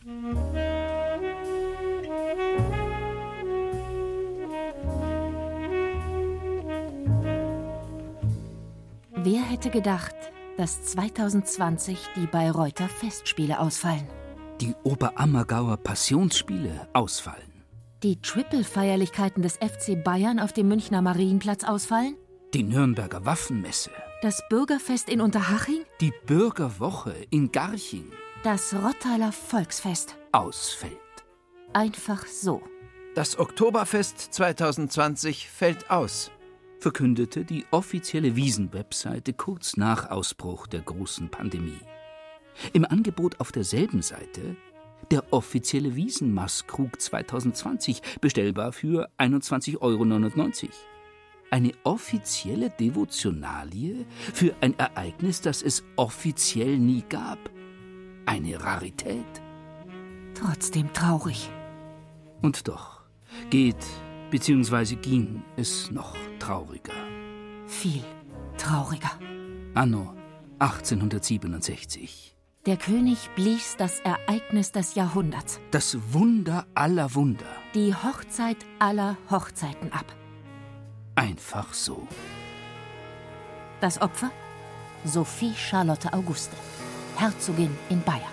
Wer hätte gedacht, dass 2020 die Bayreuther Festspiele ausfallen? Die Oberammergauer Passionsspiele ausfallen. Die Triple-Feierlichkeiten des FC Bayern auf dem Münchner Marienplatz ausfallen? Die Nürnberger Waffenmesse. Das Bürgerfest in Unterhaching? Die Bürgerwoche in Garching. Das Rottaler Volksfest Ausfällt. einfach so. Das Oktoberfest 2020 fällt aus, Verkündete die offizielle Wiesn-Webseite kurz nach Ausbruch der großen Pandemie. Im Angebot auf derselben Seite der offizielle Wiesn-Maßkrug 2020, bestellbar für 21,99 €. Eine offizielle Devotionalie für ein Ereignis, das es offiziell nie gab. Eine Rarität. Trotzdem traurig. Und doch geht bzw. ging es noch trauriger. Viel trauriger. Anno 1867. Der König blies das Ereignis des Jahrhunderts, Das Wunder aller Wunder. die Hochzeit aller Hochzeiten ab. Einfach so. Das Opfer? Sophie Charlotte Auguste, Herzogin in Bayern.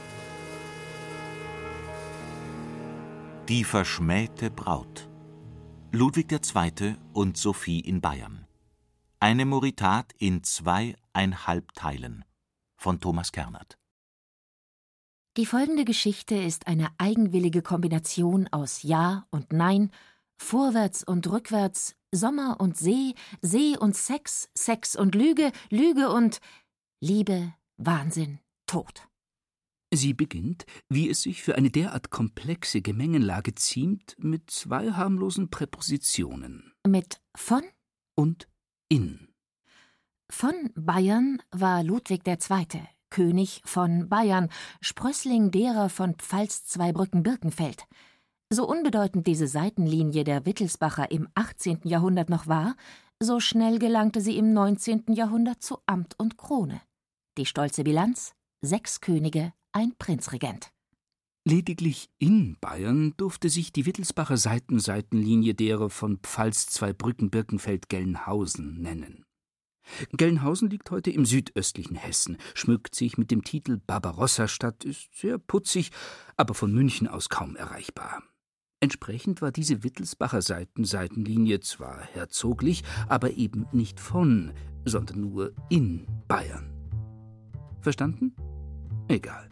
Die verschmähte Braut. Ludwig II. Und Sophie in Bayern. Eine Moritat in 2,5 Teilen. Von Thomas Kernert. Die folgende Geschichte ist eine eigenwillige Kombination aus Ja und Nein, vorwärts und rückwärts, Sommer und See, See und Sex, Sex und Lüge, Lüge und Liebe, Wahnsinn, Tod. Sie beginnt, wie es sich für eine derart komplexe Gemengenlage ziemt, mit 2 harmlosen Präpositionen. Mit von? Und in. Von Bayern war Ludwig II., König von Bayern, Sprössling derer von Pfalz-Zweibrücken-Birkenfeld. So unbedeutend diese Seitenlinie der Wittelsbacher im 18. Jahrhundert noch war, so schnell gelangte sie im 19. Jahrhundert zu Amt und Krone. Die stolze Bilanz: 6 Könige, ein Prinzregent. Lediglich in Bayern durfte sich die Wittelsbacher Seitenlinie derer von Pfalz-Zweibrücken-Birkenfeld-Gelnhausen nennen. Gelnhausen liegt heute im südöstlichen Hessen, schmückt sich mit dem Titel Barbarossa-Stadt, ist sehr putzig, aber von München aus kaum erreichbar. Entsprechend war diese Wittelsbacher Seitenlinie zwar herzoglich, aber eben nicht von, sondern nur in Bayern. Verstanden? Egal.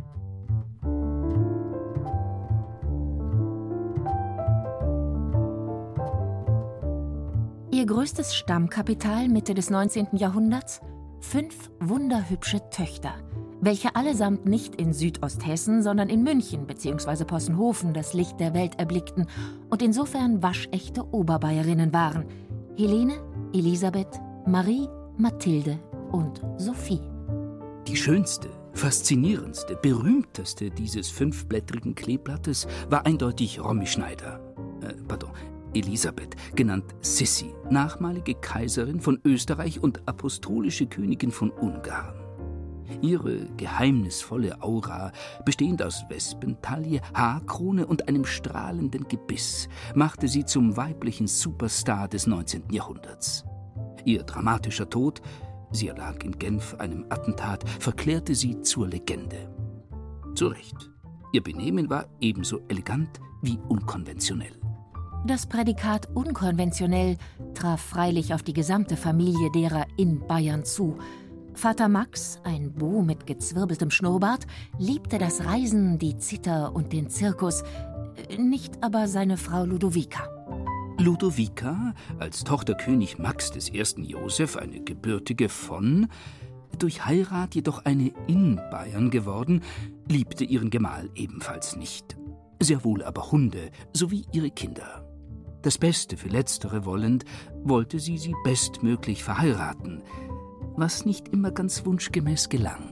Ihr größtes Stammkapital Mitte des 19. Jahrhunderts? 5 wunderhübsche Töchter, welche allesamt nicht in Südosthessen, sondern in München bzw. Possenhofen das Licht der Welt erblickten und insofern waschechte Oberbayerinnen waren: Helene, Elisabeth, Marie, Mathilde und Sophie. Die schönste, faszinierendste, berühmteste dieses 5-blättrigen Kleeblattes war eindeutig Romy Schneider. Elisabeth, genannt Sissi, nachmalige Kaiserin von Österreich und apostolische Königin von Ungarn. Ihre geheimnisvolle Aura, bestehend aus Wespentaille, Haarkrone und einem strahlenden Gebiss, machte sie zum weiblichen Superstar des 19. Jahrhunderts. Ihr dramatischer Tod, sie erlag in Genf einem Attentat, verklärte sie zur Legende. Zu Recht. Ihr Benehmen war ebenso elegant wie unkonventionell. Das Prädikat unkonventionell traf freilich auf die gesamte Familie derer in Bayern zu. Vater Max, ein Beau mit gezwirbeltem Schnurrbart, liebte das Reisen, die Zither und den Zirkus, nicht aber seine Frau Ludovica. Ludovica, als Tochter König Max I. Joseph, eine gebürtige von, durch Heirat jedoch eine in Bayern geworden, liebte ihren Gemahl ebenfalls nicht. Sehr wohl aber Hunde sowie ihre Kinder. Das Beste für Letztere wollend, wollte sie bestmöglich verheiraten, was nicht immer ganz wunschgemäß gelang.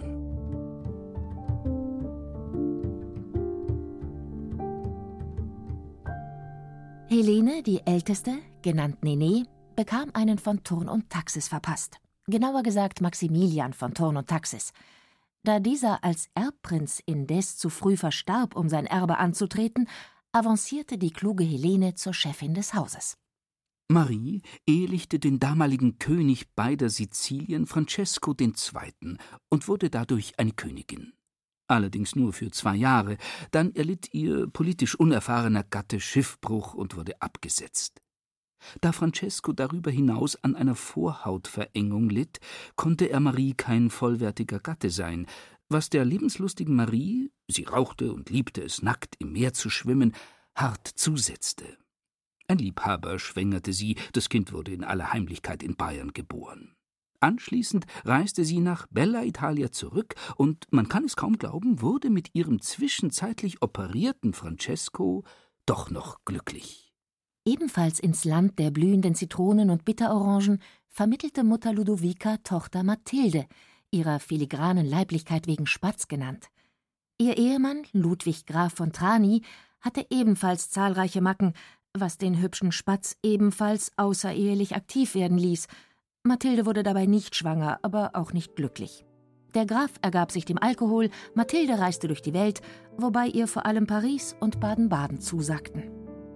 Helene, die Älteste, genannt Nene, bekam einen von Thurn und Taxis verpasst. Genauer gesagt Maximilian von Thurn und Taxis. Da dieser als Erbprinz indes zu früh verstarb, um sein Erbe anzutreten, avancierte die kluge Helene zur Chefin des Hauses. Marie ehelichte den damaligen König beider Sizilien, Francesco II., und wurde dadurch eine Königin. Allerdings nur für 2 Jahre, dann erlitt ihr politisch unerfahrener Gatte Schiffbruch und wurde abgesetzt. Da Francesco darüber hinaus an einer Vorhautverengung litt, konnte er Marie kein vollwertiger Gatte sein, was der lebenslustigen Marie, sie rauchte und liebte es, nackt im Meer zu schwimmen, hart zusetzte. Ein Liebhaber schwängerte sie, das Kind wurde in aller Heimlichkeit in Bayern geboren. Anschließend reiste sie nach Bella Italia zurück und, man kann es kaum glauben, wurde mit ihrem zwischenzeitlich operierten Francesco doch noch glücklich. Ebenfalls ins Land der blühenden Zitronen und Bitterorangen vermittelte Mutter Ludovica Tochter Mathilde, ihrer filigranen Leiblichkeit wegen Spatz genannt. Ihr Ehemann, Ludwig Graf von Trani, hatte ebenfalls zahlreiche Macken, was den hübschen Spatz ebenfalls außerehelich aktiv werden ließ. Mathilde wurde dabei nicht schwanger, aber auch nicht glücklich. Der Graf ergab sich dem Alkohol, Mathilde reiste durch die Welt, wobei ihr vor allem Paris und Baden-Baden zusagten.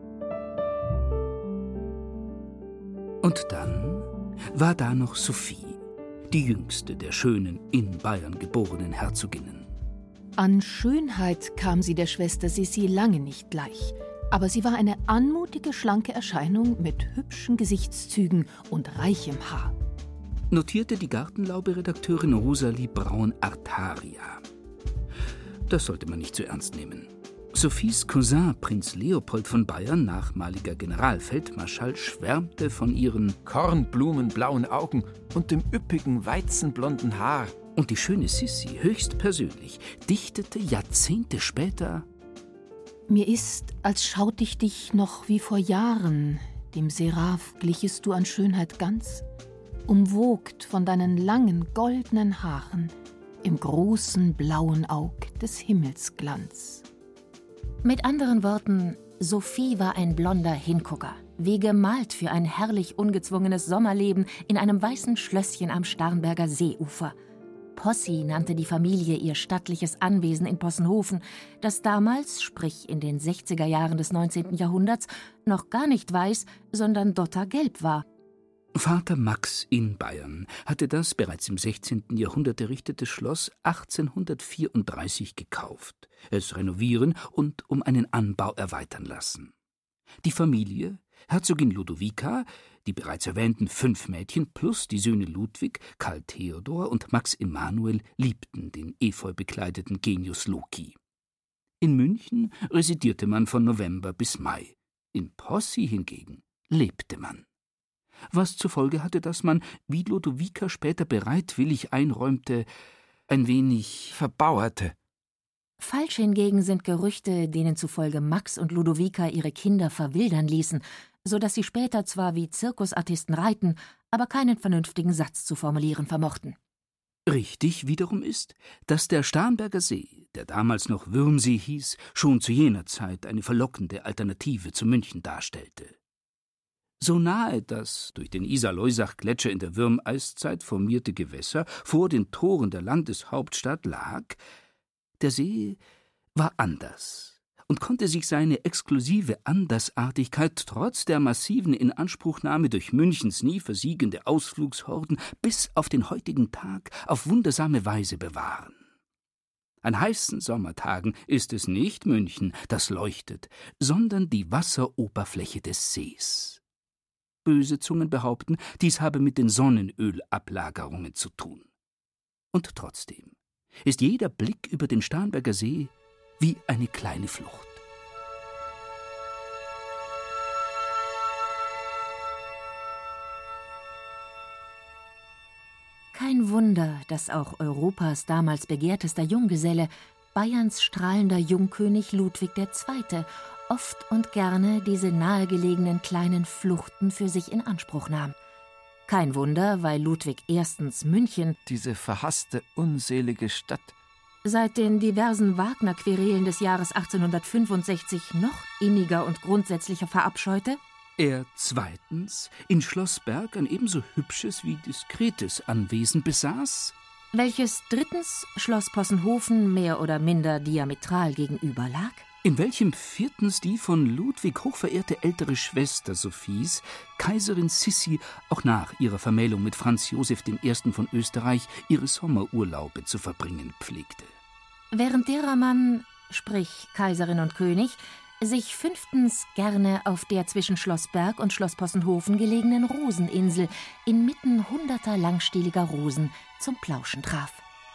Und dann war da noch Sophie, die jüngste der schönen, in Bayern geborenen Herzoginnen. An Schönheit kam sie der Schwester Sissi lange nicht gleich, aber sie war eine anmutige, schlanke Erscheinung mit hübschen Gesichtszügen und reichem Haar. Notierte die Gartenlaube-Redakteurin Rosalie Braun-Artaria. Das sollte man nicht zu ernst nehmen. Sophies Cousin, Prinz Leopold von Bayern, nachmaliger Generalfeldmarschall, schwärmte von ihren kornblumenblauen Augen und dem üppigen, weizenblonden Haar. Und die schöne Sissi, höchstpersönlich, dichtete Jahrzehnte später: Mir ist, als schaut ich dich noch wie vor Jahren, dem Seraph glichest du an Schönheit ganz, umwogt von deinen langen, goldenen Haaren, im großen, blauen Aug des Himmels Glanz. Mit anderen Worten, Sophie war ein blonder Hingucker, wie gemalt für ein herrlich ungezwungenes Sommerleben in einem weißen Schlösschen am Starnberger Seeufer. Possi nannte die Familie ihr stattliches Anwesen in Possenhofen, das damals, sprich in den 60er Jahren des 19. Jahrhunderts, noch gar nicht weiß, sondern dottergelb war. Vater Max in Bayern hatte das bereits im 16. Jahrhundert errichtete Schloss 1834 gekauft, es renovieren und um einen Anbau erweitern lassen. Die Familie, Herzogin Ludovica, die bereits erwähnten 5 Mädchen plus die Söhne Ludwig, Karl Theodor und Max Emanuel liebten den efeubekleideten Genius Loci. In München residierte man von November bis Mai. In Possi hingegen lebte man. Was zur Folge hatte, dass man, wie Ludovica später bereitwillig einräumte, ein wenig verbauerte. Falsch hingegen sind Gerüchte, denen zufolge Max und Ludovica ihre Kinder verwildern ließen, so dass sie später zwar wie Zirkusartisten reiten, aber keinen vernünftigen Satz zu formulieren vermochten. Richtig wiederum ist, dass der Starnberger See, der damals noch Würmsee hieß, schon zu jener Zeit eine verlockende Alternative zu München darstellte. So nahe das durch den Isar-Loisach-Gletscher in der Würmeiszeit formierte Gewässer vor den Toren der Landeshauptstadt lag, der See war anders und konnte sich seine exklusive Andersartigkeit trotz der massiven Inanspruchnahme durch Münchens nie versiegende Ausflugshorden bis auf den heutigen Tag auf wundersame Weise bewahren. An heißen Sommertagen ist es nicht München, das leuchtet, sondern die Wasseroberfläche des Sees. Böse Zungen behaupten, dies habe mit den Sonnenölablagerungen zu tun. Und trotzdem ist jeder Blick über den Starnberger See wie eine kleine Flucht. Kein Wunder, dass auch Europas damals begehrtester Junggeselle, Bayerns strahlender Jungkönig Ludwig II., oft und gerne diese nahegelegenen kleinen Fluchten für sich in Anspruch nahm. Kein Wunder, weil Ludwig erstens München, diese verhasste, unselige Stadt, seit den diversen Wagner-Querelen des Jahres 1865 noch inniger und grundsätzlicher verabscheute, er zweitens in Schloss Berg ein ebenso hübsches wie diskretes Anwesen besaß welches drittens Schloss Possenhofen mehr oder minder diametral gegenüber lag, in welchem viertens die von Ludwig hochverehrte ältere Schwester Sophies, Kaiserin Sissi, auch nach ihrer Vermählung mit Franz Josef I. von Österreich ihre Sommerurlaube zu verbringen pflegte. während derer man, sprich Kaiserin und König, sich fünftens gerne auf der zwischen Schloss Berg und Schloss Possenhofen gelegenen Roseninsel inmitten hunderter langstieliger Rosen zum Plauschen traf.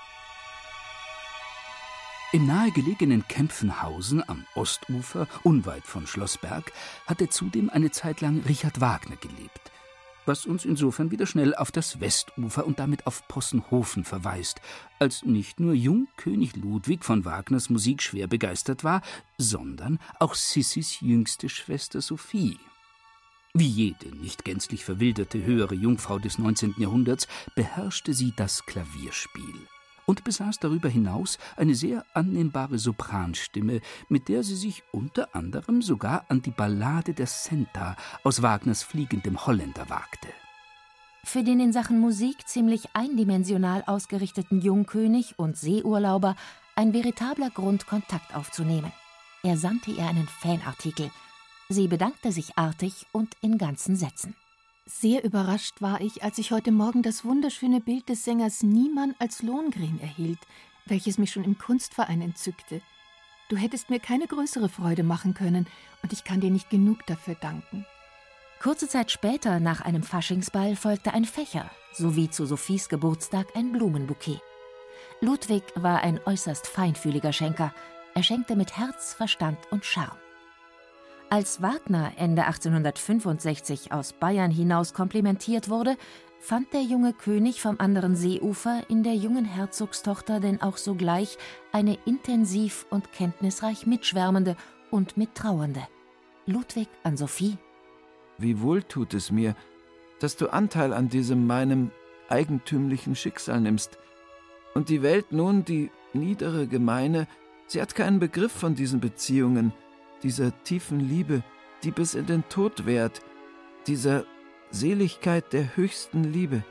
Im nahegelegenen Kempfenhausen am Ostufer, unweit von Schloss Berg, hatte zudem eine Zeit lang Richard Wagner gelebt, was uns insofern wieder schnell auf das Westufer und damit auf Possenhofen verweist, als nicht nur Jungkönig Ludwig von Wagners Musik schwer begeistert war, sondern auch Sissis jüngste Schwester Sophie. Wie jede nicht gänzlich verwilderte höhere Jungfrau des 19. Jahrhunderts beherrschte sie das Klavierspiel und besaß darüber hinaus eine sehr annehmbare Sopranstimme, mit der sie sich unter anderem sogar an die Ballade der Senta aus Wagners Fliegendem Holländer wagte. Für den in Sachen Musik ziemlich eindimensional ausgerichteten Jungkönig und Seeurlauber ein veritabler Grund, Kontakt aufzunehmen. Er sandte ihr einen Fanartikel. Sie bedankte sich artig und in ganzen Sätzen. Sehr überrascht war ich, als ich heute Morgen das wunderschöne Bild des Sängers Niemann als Lohengrin erhielt, welches mich schon im Kunstverein entzückte. Du hättest mir keine größere Freude machen können, und ich kann dir nicht genug dafür danken. Kurze Zeit später, nach einem Faschingsball, folgte ein Fächer, sowie zu Sophies Geburtstag ein Blumenbouquet. Ludwig war ein äußerst feinfühliger Schenker. Er schenkte mit Herz, Verstand und Charme. Als Wagner Ende 1865 aus Bayern hinaus komplimentiert wurde, fand der junge König vom anderen Seeufer in der jungen Herzogstochter denn auch sogleich eine intensiv und kenntnisreich mitschwärmende und mittrauernde. Ludwig an Sophie. Wie wohl tut es mir, dass du Anteil an diesem meinem eigentümlichen Schicksal nimmst. Und die Welt nun, die niedere Gemeine, sie hat keinen Begriff von diesen Beziehungen, dieser tiefen Liebe, die bis in den Tod währt, dieser Seligkeit der höchsten Liebe.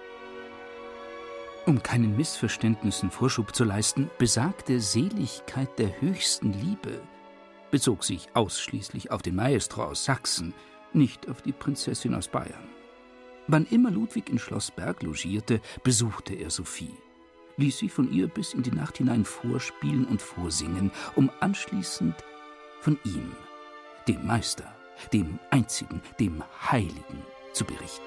Um keinen Missverständnissen Vorschub zu leisten, besagte Seligkeit der höchsten Liebe bezog sich ausschließlich auf den Maestro aus Sachsen, nicht auf die Prinzessin aus Bayern. Wann immer Ludwig in Schloss Berg logierte, besuchte er Sophie, ließ sich von ihr bis in die Nacht hinein vorspielen und vorsingen, um anschließend von ihm, dem Meister, dem Einzigen, dem Heiligen, zu berichten.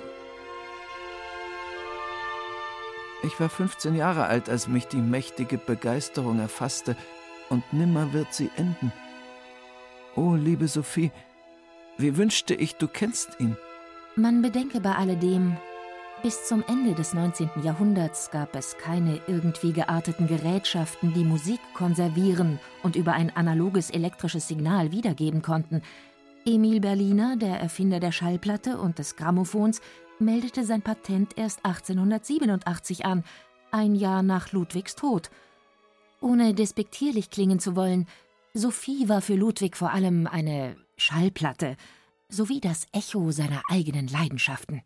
Ich war 15 Jahre alt, als mich die mächtige Begeisterung erfasste, und nimmer wird sie enden. O, liebe Sophie, wie wünschte ich, du kennst ihn. Man bedenke bei alledem, bis zum Ende des 19. Jahrhunderts gab es keine irgendwie gearteten Gerätschaften, die Musik konservieren und über ein analoges elektrisches Signal wiedergeben konnten. Emil Berliner, der Erfinder der Schallplatte und des Grammophons, meldete sein Patent erst 1887 an, ein Jahr nach Ludwigs Tod. Ohne despektierlich klingen zu wollen, Sophie war für Ludwig vor allem eine Schallplatte, sowie das Echo seiner eigenen Leidenschaften.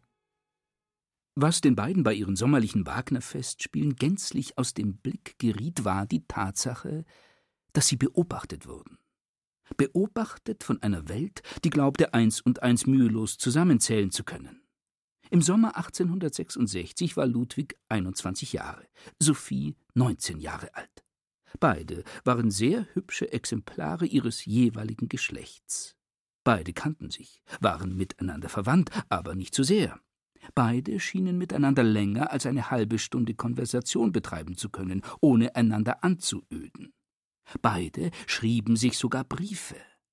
Was den beiden bei ihren sommerlichen Wagner-Festspielen gänzlich aus dem Blick geriet, war die Tatsache, dass sie beobachtet wurden. Beobachtet von einer Welt, die glaubte, 1 und 1 mühelos zusammenzählen zu können. Im Sommer 1866 war Ludwig 21 Jahre, Sophie 19 Jahre alt. Beide waren sehr hübsche Exemplare ihres jeweiligen Geschlechts. Beide kannten sich, waren miteinander verwandt, aber nicht zu sehr. Beide schienen miteinander länger als eine halbe Stunde Konversation betreiben zu können, ohne einander anzuöden. Beide schrieben sich sogar Briefe.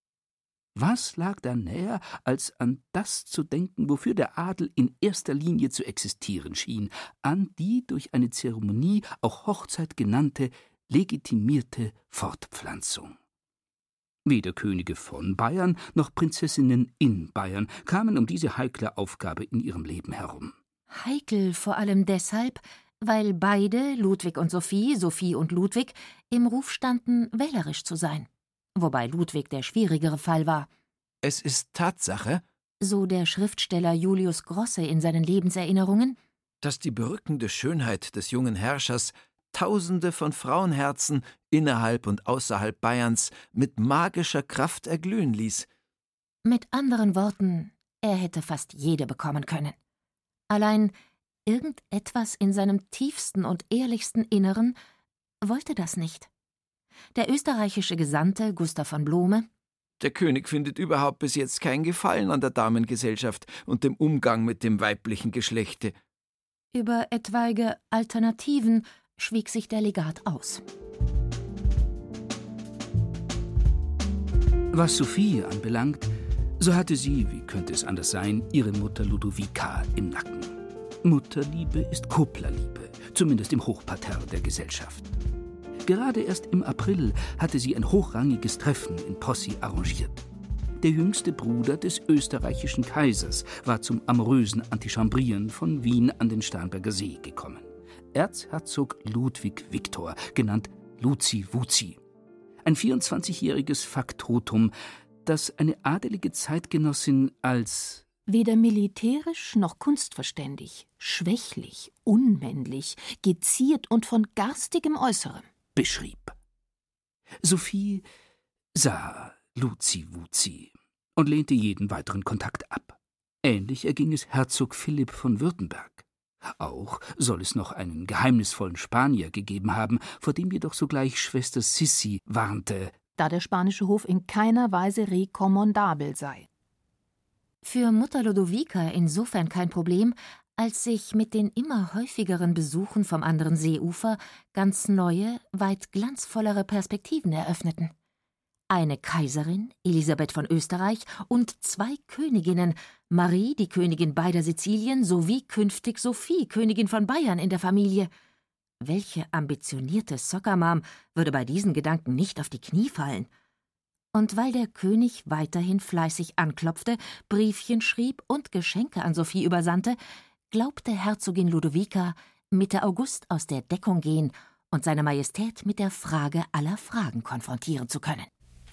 Was lag da näher, als an das zu denken, wofür der Adel in erster Linie zu existieren schien, an die durch eine Zeremonie, auch Hochzeit genannte, legitimierte Fortpflanzung. Weder Könige von Bayern noch Prinzessinnen in Bayern kamen um diese heikle Aufgabe in ihrem Leben herum. Heikel vor allem deshalb, weil beide, Ludwig und Sophie, Sophie und Ludwig, im Ruf standen, wählerisch zu sein. Wobei Ludwig der schwierigere Fall war. Es ist Tatsache, so der Schriftsteller Julius Grosse in seinen Lebenserinnerungen, dass die berückende Schönheit des jungen Herrschers Tausende von Frauenherzen innerhalb und außerhalb Bayerns mit magischer Kraft erglühen ließ. Mit anderen Worten, er hätte fast jede bekommen können. Allein irgendetwas in seinem tiefsten und ehrlichsten Inneren wollte das nicht. Der österreichische Gesandte Gustav von Blome: Der König findet überhaupt bis jetzt kein Gefallen an der Damengesellschaft und dem Umgang mit dem weiblichen Geschlechte. Über etwaige Alternativen schwieg sich der Legat aus. Was Sophie anbelangt, so hatte sie, wie könnte es anders sein, ihre Mutter Ludovica im Nacken. Mutterliebe ist Kupplerliebe, zumindest im Hochparterre der Gesellschaft. Gerade erst im April hatte sie ein hochrangiges Treffen in Poissy arrangiert. Der jüngste Bruder des österreichischen Kaisers war zum amorösen Antichambrieren von Wien an den Starnberger See gekommen. Erzherzog Ludwig Viktor, genannt Luzi-Wuzi. Ein 24-jähriges Faktotum, das eine adelige Zeitgenossin als weder militärisch noch kunstverständig, schwächlich, unmännlich, geziert und von garstigem Äußerem beschrieb. Sophie sah Luzi-Wuzi und lehnte jeden weiteren Kontakt ab. Ähnlich erging es Herzog Philipp von Württemberg. Auch soll es noch einen geheimnisvollen Spanier gegeben haben, vor dem jedoch sogleich Schwester Sissi warnte, da der spanische Hof in keiner Weise rekommandabel sei. Für Mutter Lodovica insofern kein Problem, als sich mit den immer häufigeren Besuchen vom anderen Seeufer ganz neue, weit glanzvollere Perspektiven eröffneten. Eine Kaiserin, Elisabeth von Österreich, und 2 Königinnen, Marie, die Königin beider Sizilien, sowie künftig Sophie, Königin von Bayern, in der Familie. Welche ambitionierte Soccermam würde bei diesen Gedanken nicht auf die Knie fallen? Und weil der König weiterhin fleißig anklopfte, Briefchen schrieb und Geschenke an Sophie übersandte, glaubte Herzogin Ludovica, Mitte August aus der Deckung gehen und seine Majestät mit der Frage aller Fragen konfrontieren zu können.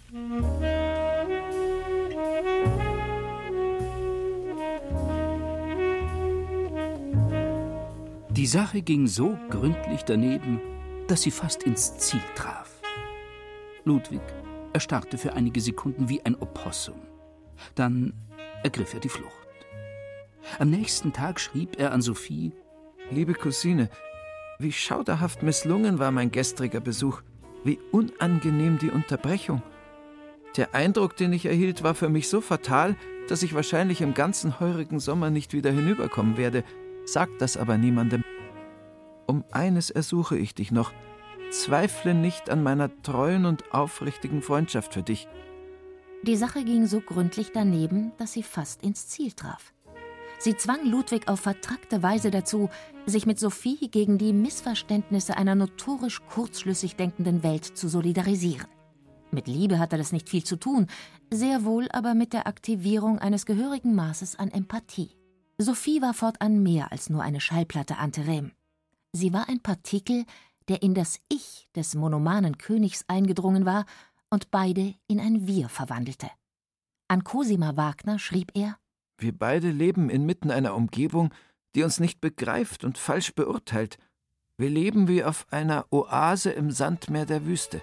Die Sache ging so gründlich daneben, dass sie fast ins Ziel traf. Ludwig erstarrte für einige Sekunden wie ein Opossum. Dann ergriff er die Flucht. Am nächsten Tag schrieb er an Sophie: Liebe Cousine, wie schauderhaft misslungen war mein gestriger Besuch, wie unangenehm die Unterbrechung. Der Eindruck, den ich erhielt, war für mich so fatal, dass ich wahrscheinlich im ganzen heurigen Sommer nicht wieder hinüberkommen werde. Sag das aber niemandem. Um eines ersuche ich dich noch: Zweifle nicht an meiner treuen und aufrichtigen Freundschaft für dich. Die Sache ging so gründlich daneben, dass sie fast ins Ziel traf. Sie zwang Ludwig auf vertrackte Weise dazu, sich mit Sophie gegen die Missverständnisse einer notorisch kurzschlüssig denkenden Welt zu solidarisieren. Mit Liebe hatte das nicht viel zu tun, sehr wohl aber mit der Aktivierung eines gehörigen Maßes an Empathie. Sophie war fortan mehr als nur eine Schallplatte ante rem. Sie war ein Partikel, der in das Ich des monomanen Königs eingedrungen war und beide in ein Wir verwandelte. An Cosima Wagner schrieb er: Wir beide leben inmitten einer Umgebung, die uns nicht begreift und falsch beurteilt. Wir leben wie auf einer Oase im Sandmeer der Wüste.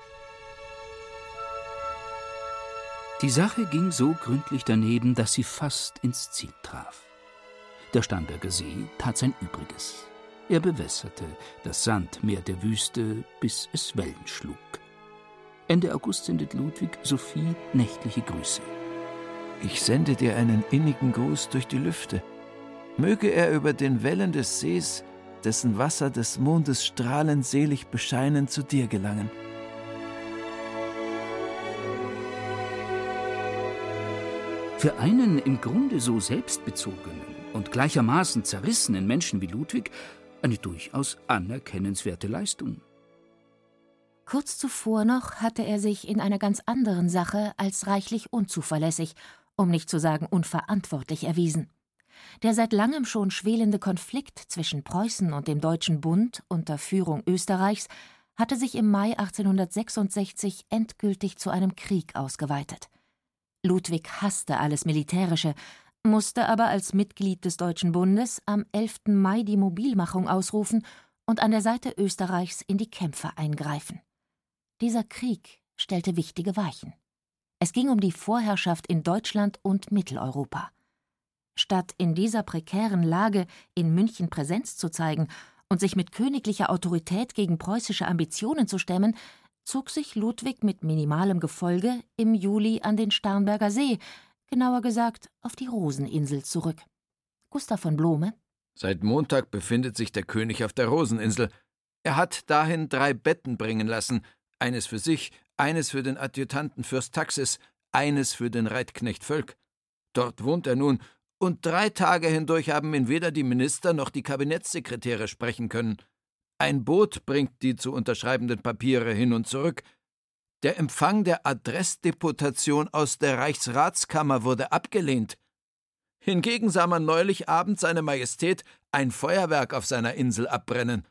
Die Sache ging so gründlich daneben, dass sie fast ins Ziel traf. Der Starnberger See tat sein Übriges. Er bewässerte das Sandmeer der Wüste, bis es Wellen schlug. Ende August sendet Ludwig Sophie nächtliche Grüße. Ich sende dir einen innigen Gruß durch die Lüfte. Möge er über den Wellen des Sees, dessen Wasser des Mondes strahlend selig bescheinen, zu dir gelangen. Für einen im Grunde so selbstbezogenen und gleichermaßen zerrissenen Menschen wie Ludwig eine durchaus anerkennenswerte Leistung. Kurz zuvor noch hatte er sich in einer ganz anderen Sache als reichlich unzuverlässig, um nicht zu sagen unverantwortlich erwiesen. Der seit langem schon schwelende Konflikt zwischen Preußen und dem Deutschen Bund unter Führung Österreichs hatte sich im Mai 1866 endgültig zu einem Krieg ausgeweitet. Ludwig hasste alles Militärische, musste aber als Mitglied des Deutschen Bundes am 11. Mai die Mobilmachung ausrufen und an der Seite Österreichs in die Kämpfe eingreifen. Dieser Krieg stellte wichtige Weichen. Es ging um die Vorherrschaft in Deutschland und Mitteleuropa. Statt in dieser prekären Lage in München Präsenz zu zeigen und sich mit königlicher Autorität gegen preußische Ambitionen zu stemmen, zog sich Ludwig mit minimalem Gefolge im Juli an den Starnberger See, genauer gesagt auf die Roseninsel, zurück. Gustav von Blome: Seit Montag befindet sich der König auf der Roseninsel. Er hat dahin 3 Betten bringen lassen, eines für sich, eines für den Adjutanten Fürst Taxis, eines für den Reitknecht Völk. Dort wohnt er nun, und 3 Tage hindurch haben ihn weder die Minister noch die Kabinettssekretäre sprechen können. Ein Boot bringt die zu unterschreibenden Papiere hin und zurück. Der Empfang der Adressdeputation aus der Reichsratskammer wurde abgelehnt. Hingegen sah man neulich abends seine Majestät ein Feuerwerk auf seiner Insel abbrennen.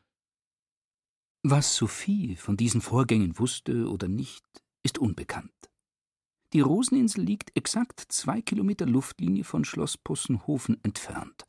Was Sophie von diesen Vorgängen wusste oder nicht, ist unbekannt. Die Roseninsel liegt exakt 2 Kilometer Luftlinie von Schloss Possenhofen entfernt.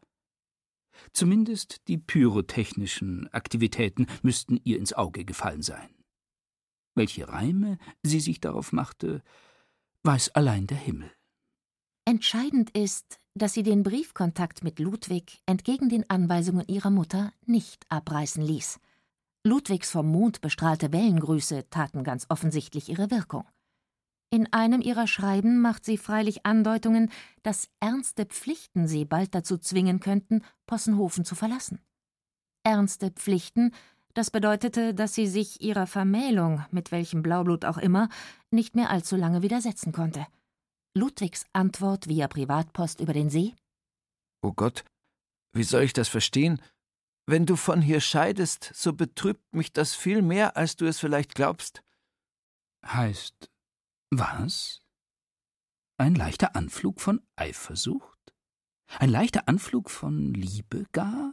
Zumindest die pyrotechnischen Aktivitäten müssten ihr ins Auge gefallen sein. Welche Reime sie sich darauf machte, weiß allein der Himmel. Entscheidend ist, dass sie den Briefkontakt mit Ludwig entgegen den Anweisungen ihrer Mutter nicht abreißen ließ. Ludwigs vom Mond bestrahlte Wellengrüße taten ganz offensichtlich ihre Wirkung. In einem ihrer Schreiben macht sie freilich Andeutungen, dass ernste Pflichten sie bald dazu zwingen könnten, Possenhofen zu verlassen. Ernste Pflichten, das bedeutete, dass sie sich ihrer Vermählung, mit welchem Blaublut auch immer, nicht mehr allzu lange widersetzen konnte. Ludwigs Antwort via Privatpost über den See: »O Gott, wie soll ich das verstehen? Wenn du von hier scheidest, so betrübt mich das viel mehr, als du es vielleicht glaubst.« Heißt, was? Ein leichter Anflug von Eifersucht? Ein leichter Anflug von Liebe gar?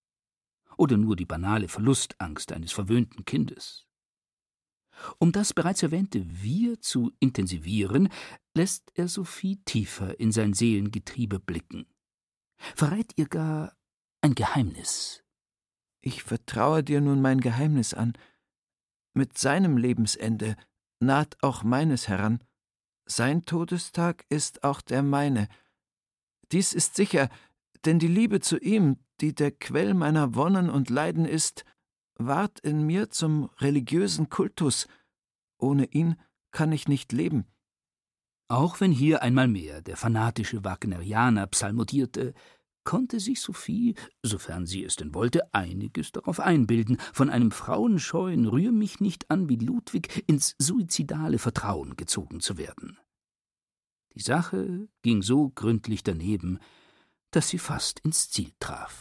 Oder nur die banale Verlustangst eines verwöhnten Kindes? Um das bereits erwähnte Wir zu intensivieren, lässt er Sophie tiefer in sein Seelengetriebe blicken. Verrät ihr gar ein Geheimnis. »Ich vertraue dir nun mein Geheimnis an. Mit seinem Lebensende naht auch meines heran. Sein Todestag ist auch der meine. Dies ist sicher, denn die Liebe zu ihm, die der Quell meiner Wonnen und Leiden ist, ward in mir zum religiösen Kultus. Ohne ihn kann ich nicht leben.« Auch wenn hier einmal mehr der fanatische Wagnerianer psalmodierte, konnte sich Sophie, sofern sie es denn wollte, einiges darauf einbilden, von einem frauenscheuen Rühr-mich-nicht-an wie Ludwig ins suizidale Vertrauen gezogen zu werden. Die Sache ging so gründlich daneben, dass sie fast ins Ziel traf.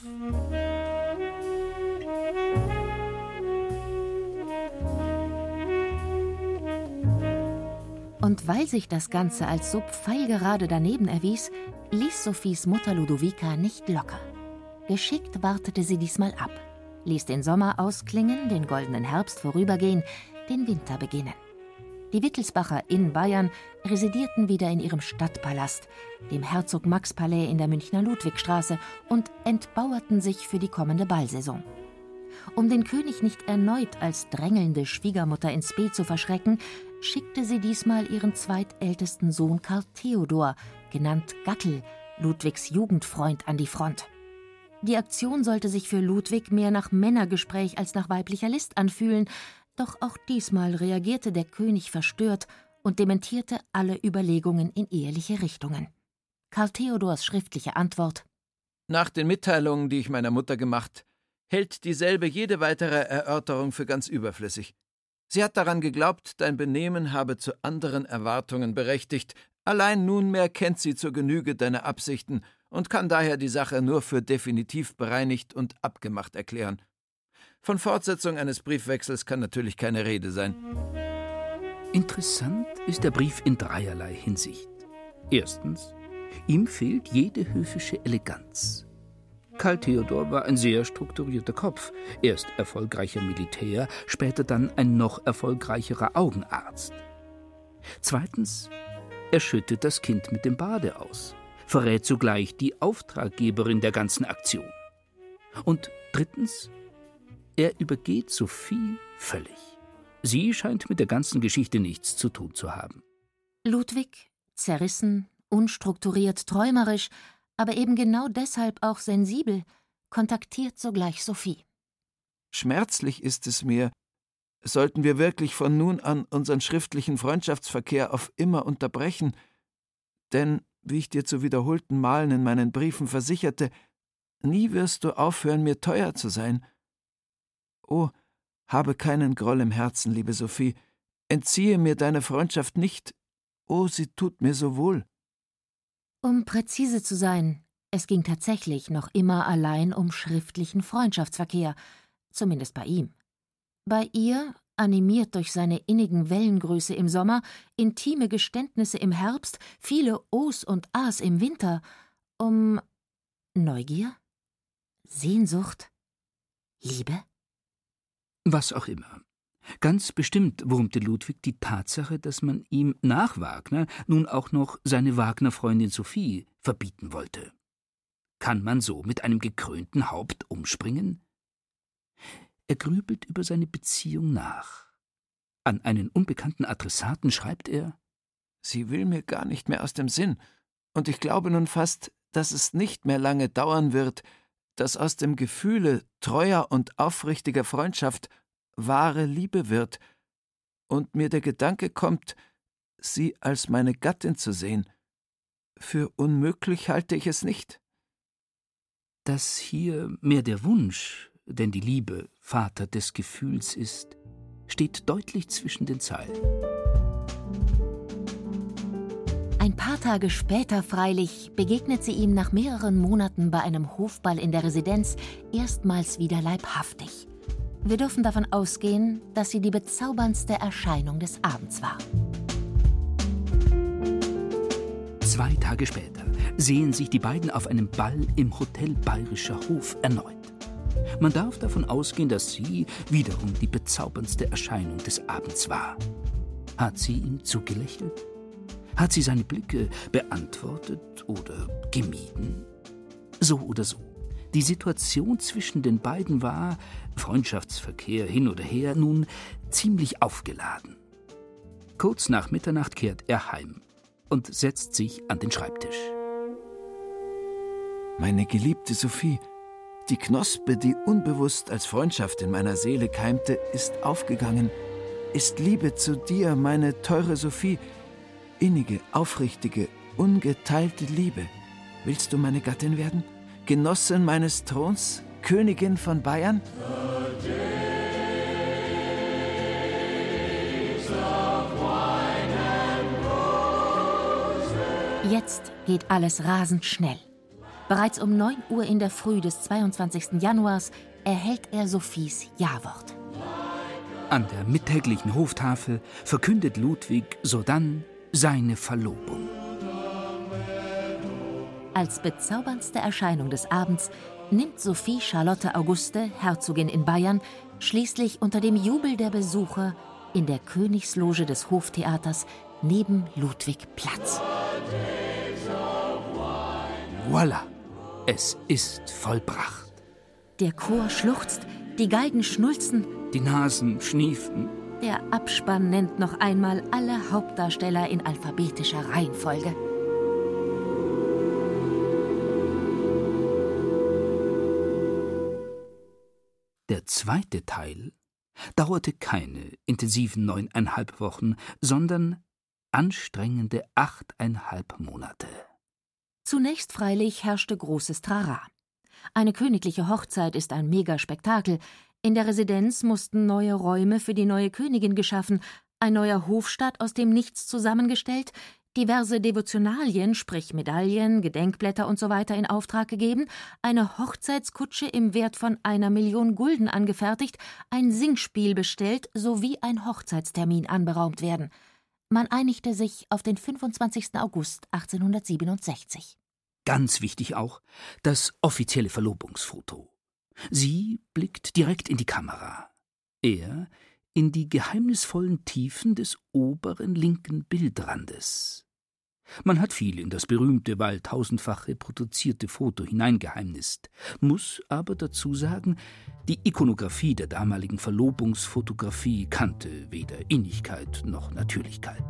Und weil sich das Ganze als so pfeilgerade daneben erwies, ließ Sophies Mutter Ludovica nicht locker. Geschickt wartete sie diesmal ab, ließ den Sommer ausklingen, den goldenen Herbst vorübergehen, den Winter beginnen. Die Wittelsbacher in Bayern residierten wieder in ihrem Stadtpalast, dem Herzog-Max-Palais in der Münchner Ludwigstraße, und entbauerten sich für die kommende Ballsaison. Um den König nicht erneut als drängelnde Schwiegermutter ins Spe zu verschrecken, schickte sie diesmal ihren zweitältesten Sohn Karl Theodor, genannt Gattel, Ludwigs Jugendfreund, an die Front. Die Aktion sollte sich für Ludwig mehr nach Männergespräch als nach weiblicher List anfühlen, doch auch diesmal reagierte der König verstört und dementierte alle Überlegungen in eheliche Richtungen. Karl Theodors schriftliche Antwort: »Nach den Mitteilungen, die ich meiner Mutter gemacht, hält dieselbe jede weitere Erörterung für ganz überflüssig. Sie hat daran geglaubt, dein Benehmen habe zu anderen Erwartungen berechtigt, allein nunmehr kennt sie zur Genüge deine Absichten und kann daher die Sache nur für definitiv bereinigt und abgemacht erklären. Von Fortsetzung eines Briefwechsels kann natürlich keine Rede sein.« Interessant ist der Brief in dreierlei Hinsicht. Erstens, ihm fehlt jede höfische Eleganz. Karl Theodor war ein sehr strukturierter Kopf, erst erfolgreicher Militär, später dann ein noch erfolgreicherer Augenarzt. Zweitens, er schüttet das Kind mit dem Bade aus, verrät zugleich die Auftraggeberin der ganzen Aktion. Und drittens, Er übergeht Sophie völlig. Sie scheint mit der ganzen Geschichte nichts zu tun zu haben. Ludwig, zerrissen, unstrukturiert, träumerisch, aber eben genau deshalb auch sensibel, kontaktiert sogleich Sophie. Schmerzlich ist es mir, sollten wir wirklich von nun an unseren schriftlichen Freundschaftsverkehr auf immer unterbrechen, denn, wie ich dir zu wiederholten Malen in meinen Briefen versicherte, nie wirst du aufhören, mir teuer zu sein. Oh, habe keinen Groll im Herzen, liebe Sophie, entziehe mir deine Freundschaft nicht, oh, sie tut mir so wohl. Um präzise zu sein, es ging tatsächlich noch immer allein um schriftlichen Freundschaftsverkehr, zumindest bei ihm. Bei ihr, animiert durch seine innigen Wellengröße im Sommer, intime Geständnisse im Herbst, viele Ohs und Ahs im Winter, um Neugier? Sehnsucht? Liebe? Was auch immer. Ganz bestimmt wurmte Ludwig die Tatsache, dass man ihm nach Wagner nun auch noch seine Wagner-Freundin Sophie verbieten wollte. Kann man so mit einem gekrönten Haupt umspringen? Er grübelt über seine Beziehung nach. An einen unbekannten Adressaten schreibt er: Sie will mir gar nicht mehr aus dem Sinn, und ich glaube nun fast, dass es nicht mehr lange dauern wird, dass aus dem Gefühle treuer und aufrichtiger Freundschaft wahre Liebe wird, und mir der Gedanke kommt, sie als meine Gattin zu sehen. Für unmöglich halte ich es nicht. Dass hier mehr der Wunsch, denn die Liebe Vater des Gefühls ist, steht deutlich zwischen den Zeilen. Ein paar Tage später freilich begegnet sie ihm nach mehreren Monaten bei einem Hofball in der Residenz erstmals wieder leibhaftig. Wir dürfen davon ausgehen, dass sie die bezauberndste Erscheinung des Abends war. 2 Tage später sehen sich die beiden auf einem Ball im Hotel Bayerischer Hof erneut. Man darf davon ausgehen, dass sie wiederum die bezauberndste Erscheinung des Abends war. Hat sie ihm zugelächelt? Hat sie seine Blicke beantwortet oder gemieden? So oder so. Die Situation zwischen den beiden war, Freundschaftsverkehr hin oder her, nun ziemlich aufgeladen. Kurz nach Mitternacht kehrt er heim und setzt sich an den Schreibtisch. Meine geliebte Sophie, die Knospe, die unbewusst als Freundschaft in meiner Seele keimte, ist aufgegangen, ist Liebe zu dir, meine teure Sophie, innige, aufrichtige, ungeteilte Liebe. Willst du meine Gattin werden? Genossin meines Throns? Königin von Bayern? Jetzt geht alles rasend schnell. Bereits um 9 Uhr in der Früh des 22. Januars erhält er Sophies Ja-Wort. An der mittäglichen Hoftafel verkündet Ludwig sodann seine Verlobung. Als bezauberndste Erscheinung des Abends nimmt Sophie Charlotte Auguste, Herzogin in Bayern, schließlich unter dem Jubel der Besucher in der Königsloge des Hoftheaters neben Ludwig Platz. Voilà, es ist vollbracht. Der Chor schluchzt, die Geigen schnulzen, Die Nasen schniefen. der Abspann nennt noch einmal alle Hauptdarsteller in alphabetischer Reihenfolge. Der zweite Teil dauerte keine intensiven 9,5 Wochen, sondern anstrengende 8,5 Monate. Zunächst freilich herrschte großes Trara. Eine königliche Hochzeit ist ein Megaspektakel. In der Residenz mussten neue Räume für die neue Königin geschaffen, ein neuer Hofstaat aus dem Nichts zusammengestellt, diverse Devotionalien, sprich Medaillen, Gedenkblätter usw. in Auftrag gegeben, eine Hochzeitskutsche im Wert von 1 Million Gulden angefertigt, ein Singspiel bestellt sowie ein Hochzeitstermin anberaumt werden. Man einigte sich auf den 25. August 1867. Ganz wichtig auch das offizielle Verlobungsfoto. Sie blickt direkt in die Kamera. Er in die geheimnisvollen Tiefen des oberen linken Bildrandes. Man hat viel in das berühmte, weil tausendfach reproduzierte Foto hineingeheimnist, muss aber dazu sagen, die Ikonographie der damaligen Verlobungsfotografie kannte weder Innigkeit noch Natürlichkeit.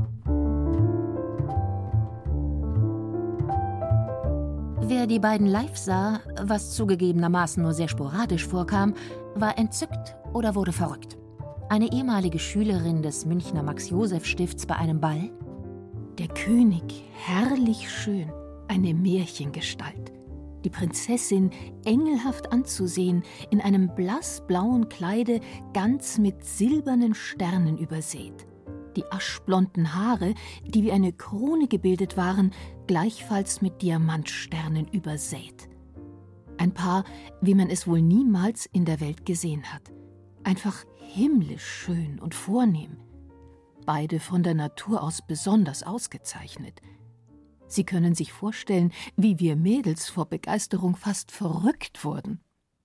Wer die beiden live sah, was zugegebenermaßen nur sehr sporadisch vorkam, war entzückt oder wurde verrückt. Eine ehemalige Schülerin des Münchner Max-Joseph-Stifts bei einem Ball: Der König, herrlich schön, eine Märchengestalt. Die Prinzessin, engelhaft anzusehen, in einem blassblauen Kleide, ganz mit silbernen Sternen übersät. Die aschblonden Haare, die wie eine Krone gebildet waren, gleichfalls mit Diamantsternen übersät. Ein Paar, wie man es wohl niemals in der Welt gesehen hat. Einfach himmlisch schön und vornehm. Beide von der Natur aus besonders ausgezeichnet. Sie können sich vorstellen, wie wir Mädels vor Begeisterung fast verrückt wurden.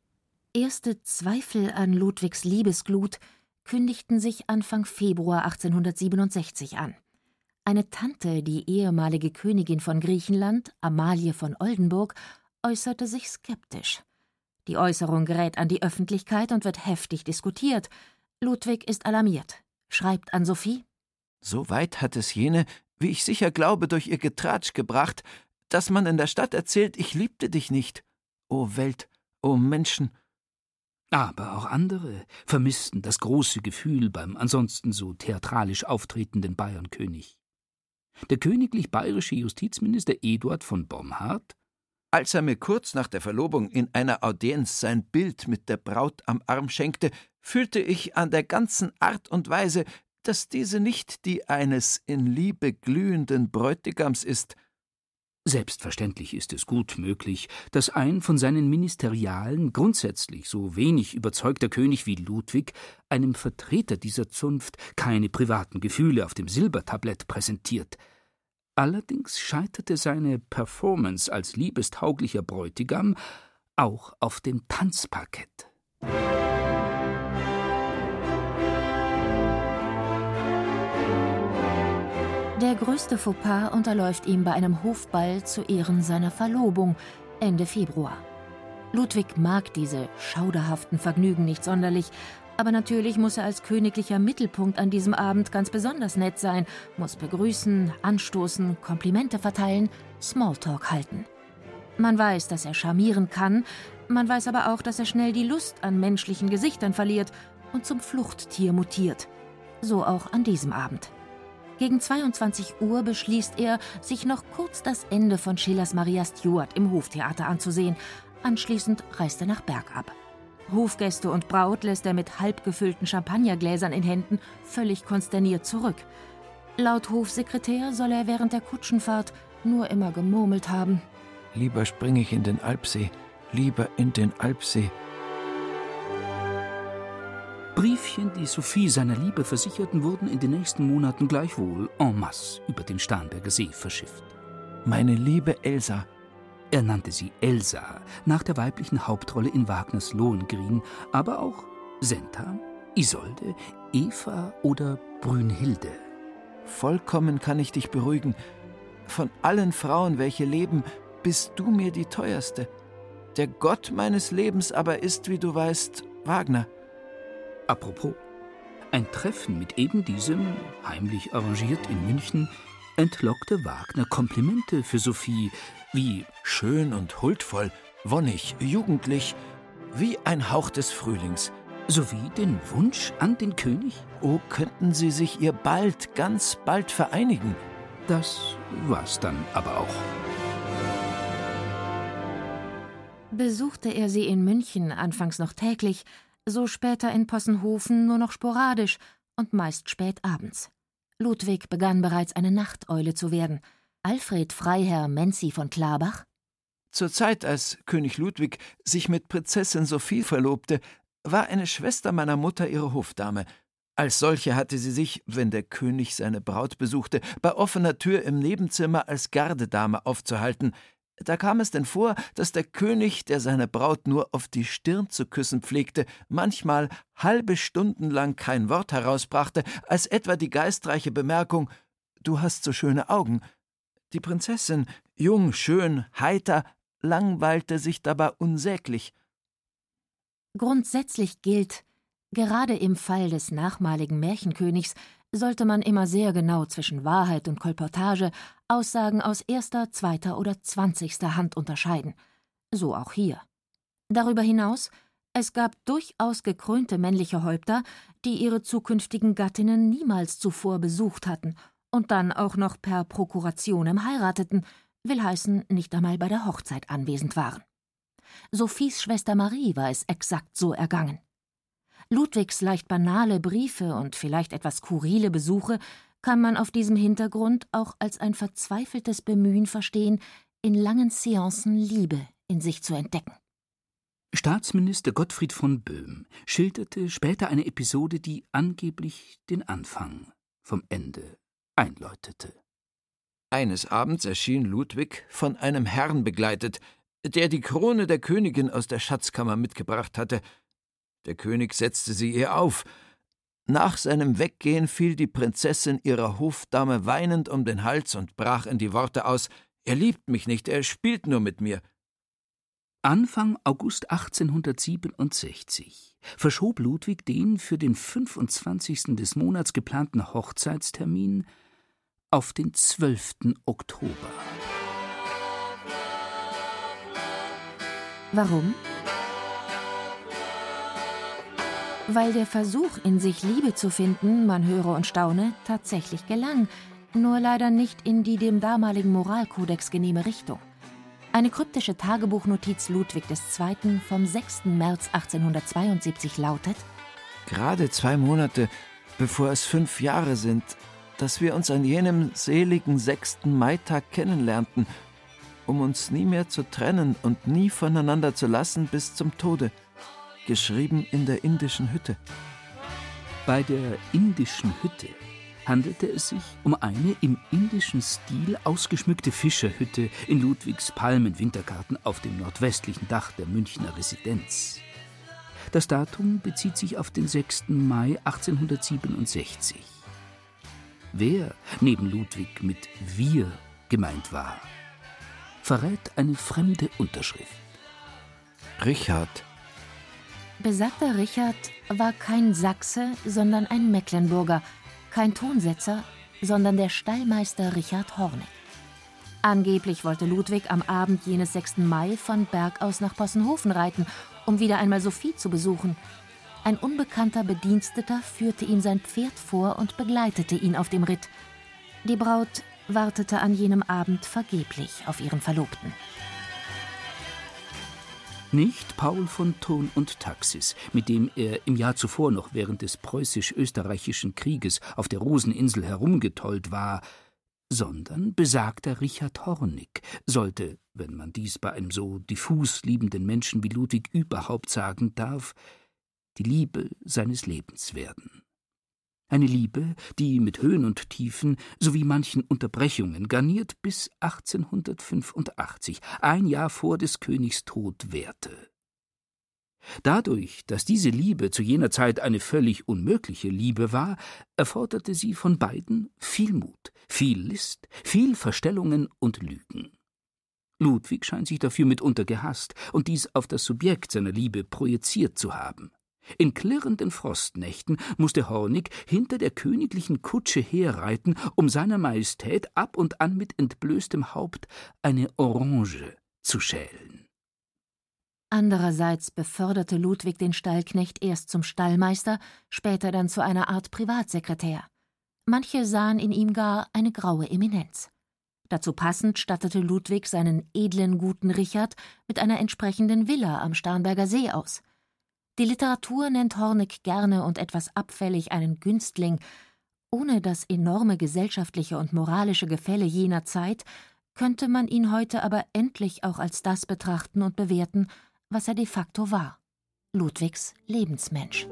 Erste Zweifel an Ludwigs Liebesglut kündigten sich Anfang Februar 1867 an. Eine Tante, die ehemalige Königin von Griechenland, Amalie von Oldenburg, äußerte sich skeptisch. Die Äußerung gerät an die Öffentlichkeit und wird heftig diskutiert. Ludwig ist alarmiert, schreibt an Sophie: So weit hat es jene, wie ich sicher glaube, durch ihr Getratsch gebracht, dass man in der Stadt erzählt, ich liebte dich nicht. O Welt, o Menschen! Aber auch andere vermissten das große Gefühl beim ansonsten so theatralisch auftretenden Bayernkönig. Der königlich-bayerische Justizminister Eduard von Bomhard, als er mir kurz nach der Verlobung in einer Audienz sein Bild mit der Braut am Arm schenkte, fühlte ich an der ganzen Art und Weise, dass diese nicht die eines in Liebe glühenden Bräutigams ist. Selbstverständlich ist es gut möglich, dass ein von seinen Ministerialen grundsätzlich so wenig überzeugter König wie Ludwig einem Vertreter dieser Zunft keine privaten Gefühle auf dem Silbertablett präsentiert. Allerdings scheiterte seine Performance als liebestauglicher Bräutigam auch auf dem Tanzparkett. Der größte Fauxpas unterläuft ihm bei einem Hofball zu Ehren seiner Verlobung Ende Februar. Ludwig mag diese schauderhaften Vergnügen nicht sonderlich, aber natürlich muss er als königlicher Mittelpunkt an diesem Abend ganz besonders nett sein, muss begrüßen, anstoßen, Komplimente verteilen, Smalltalk halten. Man weiß, dass er charmieren kann, man weiß aber auch, dass er schnell die Lust an menschlichen Gesichtern verliert und zum Fluchttier mutiert. So auch an diesem Abend. Gegen 22 Uhr beschließt er, sich noch kurz das Ende von Schillers Maria Stuart im Hoftheater anzusehen. Anschließend reist er nach Berg ab. Hofgäste und Braut lässt er mit halb gefüllten Champagnergläsern in Händen völlig konsterniert zurück. Laut Hofsekretär soll er während der Kutschenfahrt nur immer gemurmelt haben: Lieber springe ich in den Alpsee, lieber in den Alpsee. Briefchen, die Sophie seiner Liebe versicherten, wurden in den nächsten Monaten gleichwohl en masse über den Starnberger See verschifft. Meine liebe Elsa. Er nannte sie Elsa, nach der weiblichen Hauptrolle in Wagners Lohengrin, aber auch Senta, Isolde, Eva oder Brünnhilde. Vollkommen kann ich dich beruhigen. Von allen Frauen, welche leben, bist du mir die teuerste. Der Gott meines Lebens aber ist, wie du weißt, Wagner. Apropos, ein Treffen mit eben diesem, heimlich arrangiert in München, entlockte Wagner Komplimente für Sophie, wie schön und huldvoll, wonnig, jugendlich, wie ein Hauch des Frühlings, sowie den Wunsch an den König. Oh, könnten sie sich ihr bald, ganz bald vereinigen. Das war's dann aber auch. Besuchte er sie in München anfangs noch täglich, so später in Possenhofen nur noch sporadisch und meist spät abends. Ludwig begann bereits eine Nachteule zu werden. Alfred Freiherr Menzi von Klarbach: Zur Zeit, als König Ludwig sich mit Prinzessin Sophie verlobte, war eine Schwester meiner Mutter ihre Hofdame. Als solche hatte sie sich, wenn der König seine Braut besuchte, bei offener Tür im Nebenzimmer als Gardedame aufzuhalten. Da kam es denn vor, dass der König, der seine Braut nur auf die Stirn zu küssen pflegte, manchmal halbe Stunden lang kein Wort herausbrachte, als etwa die geistreiche Bemerkung: »Du hast so schöne Augen«, Die Prinzessin, jung, schön, heiter, langweilte sich dabei unsäglich. Grundsätzlich gilt, gerade im Fall des nachmaligen Märchenkönigs sollte man immer sehr genau zwischen Wahrheit und Kolportage Aussagen aus erster, zweiter oder 20. Hand unterscheiden. So auch hier. Darüber hinaus, es gab durchaus gekrönte männliche Häupter, die ihre zukünftigen Gattinnen niemals zuvor besucht hatten und dann auch noch per Prokurationem heirateten, will heißen, nicht einmal bei der Hochzeit anwesend waren. Sophies Schwester Marie war es exakt so ergangen. Ludwigs leicht banale Briefe und vielleicht etwas skurrile Besuche kann man auf diesem Hintergrund auch als ein verzweifeltes Bemühen verstehen, in langen Seancen Liebe in sich zu entdecken. Staatsminister Gottfried von Böhm schilderte später eine Episode, die angeblich den Anfang vom Ende einläutete. Eines Abends erschien Ludwig von einem Herrn begleitet, der die Krone der Königin aus der Schatzkammer mitgebracht hatte. Der König setzte sie ihr auf. Nach seinem Weggehen fiel die Prinzessin ihrer Hofdame weinend um den Hals und brach in die Worte aus: »Er liebt mich nicht, er spielt nur mit mir.« Anfang August 1867 verschob Ludwig den für den 25. des Monats geplanten Hochzeitstermin auf den 12. Oktober. Warum? Weil der Versuch, in sich Liebe zu finden, man höre und staune, tatsächlich gelang, nur leider nicht in die dem damaligen Moralkodex genehme Richtung. Eine kryptische Tagebuchnotiz Ludwig II. Vom 6. März 1872 lautet: Gerade 2 Monate, bevor es 5 Jahre sind, dass wir uns an jenem seligen 6. Maitag kennenlernten, um uns nie mehr zu trennen und nie voneinander zu lassen bis zum Tode. Geschrieben in der indischen Hütte. Bei der indischen Hütte handelte es sich um eine im indischen Stil ausgeschmückte Fischerhütte in Ludwigs Palmenwintergarten auf dem nordwestlichen Dach der Münchner Residenz. Das Datum bezieht sich auf den 6. Mai 1867. Wer neben Ludwig mit »wir« gemeint war, verrät eine fremde Unterschrift. Richard. Besagter Richard war kein Sachse, sondern ein Mecklenburger, kein Tonsetzer, sondern der Stallmeister Richard Hornig. Angeblich wollte Ludwig am Abend jenes 6. Mai von Berg aus nach Possenhofen reiten, um wieder einmal Sophie zu besuchen. Ein unbekannter Bediensteter führte ihm sein Pferd vor und begleitete ihn auf dem Ritt. Die Braut wartete an jenem Abend vergeblich auf ihren Verlobten. Nicht Paul von Thurn und Taxis, mit dem er im Jahr zuvor noch während des preußisch-österreichischen Krieges auf der Roseninsel herumgetollt war, sondern besagter Richard Hornig sollte, wenn man dies bei einem so diffus liebenden Menschen wie Ludwig überhaupt sagen darf, die Liebe seines Lebens werden. Eine Liebe, die mit Höhen und Tiefen sowie manchen Unterbrechungen garniert bis 1885, ein Jahr vor des Königs Tod, währte. Dadurch, dass diese Liebe zu jener Zeit eine völlig unmögliche Liebe war, erforderte sie von beiden viel Mut, viel List, viel Verstellungen und Lügen. Ludwig scheint sich dafür mitunter gehasst und dies auf das Subjekt seiner Liebe projiziert zu haben. In klirrenden Frostnächten musste Hornig hinter der königlichen Kutsche herreiten, um seiner Majestät ab und an mit entblößtem Haupt eine Orange zu schälen. Andererseits beförderte Ludwig den Stallknecht erst zum Stallmeister, später dann zu einer Art Privatsekretär. Manche sahen in ihm gar eine graue Eminenz. Dazu passend stattete Ludwig seinen edlen, guten Richard mit einer entsprechenden Villa am Starnberger See aus. Die Literatur nennt Hornig gerne und etwas abfällig einen Günstling. Ohne das enorme gesellschaftliche und moralische Gefälle jener Zeit könnte man ihn heute aber endlich auch als das betrachten und bewerten, was er de facto war: Ludwigs Lebensmensch.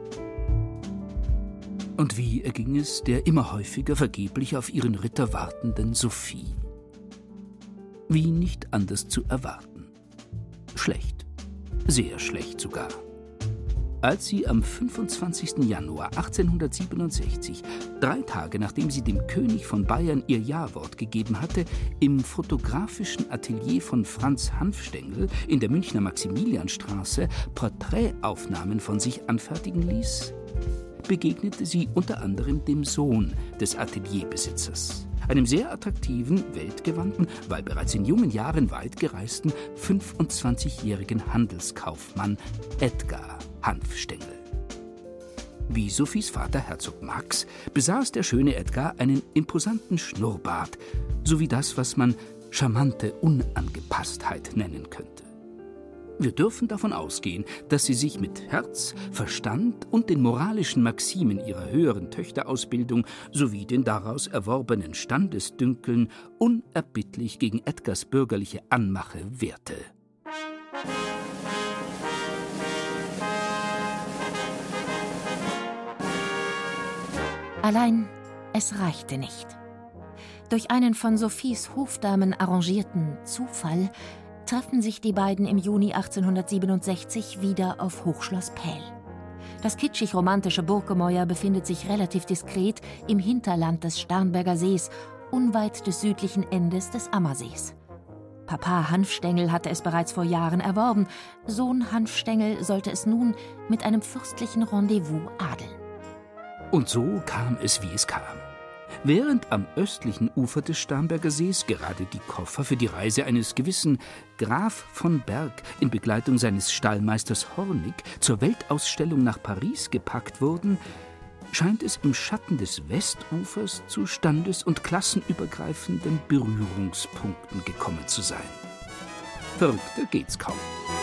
Und wie erging es der immer häufiger vergeblich auf ihren Ritter wartenden Sophie? Wie nicht anders zu erwarten. Schlecht, sehr schlecht sogar. Als sie am 25. Januar 1867, 3 Tage nachdem sie dem König von Bayern ihr Ja-Wort gegeben hatte, im fotografischen Atelier von Franz Hanfstengel in der Münchner Maximilianstraße Porträtaufnahmen von sich anfertigen ließ, begegnete sie unter anderem dem Sohn des Atelierbesitzers, einem sehr attraktiven, weltgewandten, weil bereits in jungen Jahren weit gereisten 25-jährigen Handelskaufmann Edgar Hanfstengel. Wie Sophies Vater Herzog Max besaß der schöne Edgar einen imposanten Schnurrbart, sowie das, was man charmante Unangepasstheit nennen könnte. Wir dürfen davon ausgehen, dass sie sich mit Herz, Verstand und den moralischen Maximen ihrer höheren Töchterausbildung sowie den daraus erworbenen Standesdünkeln unerbittlich gegen Edgars bürgerliche Anmache wehrte. Allein, es reichte nicht. Durch einen von Sophies Hofdamen arrangierten Zufall treffen sich die beiden im Juni 1867 wieder auf Hochschloss Pähl. Das kitschig-romantische Burggemäuer befindet sich relativ diskret im Hinterland des Starnberger Sees, unweit des südlichen Endes des Ammersees. Papa Hanfstengel hatte es bereits vor Jahren erworben, Sohn Hanfstengel sollte es nun mit einem fürstlichen Rendezvous adeln. Und so kam es, wie es kam. Während am östlichen Ufer des Starnberger Sees gerade die Koffer für die Reise eines gewissen Graf von Berg in Begleitung seines Stallmeisters Hornig zur Weltausstellung nach Paris gepackt wurden, scheint es im Schatten des Westufers zu standes- und klassenübergreifenden Berührungspunkten gekommen zu sein. Verrückter geht's kaum.